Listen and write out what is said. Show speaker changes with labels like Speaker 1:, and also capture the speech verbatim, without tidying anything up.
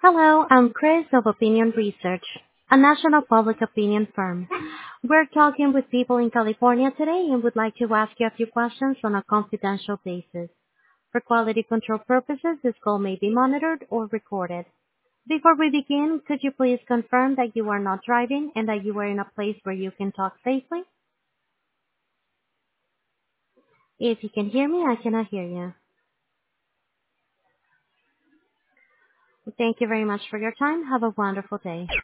Speaker 1: Hello, I'm Chris of Opinion Research, a national public opinion firm. We're talking with people in California today and would like to ask you a few questions on a confidential basis. For quality control purposes, this call may be monitored or recorded. Before we begin, could you please confirm that you are not driving and that you are in a place where you can talk safely? If you can hear me, I cannot hear you. Thank you very much for your time. Have a wonderful day.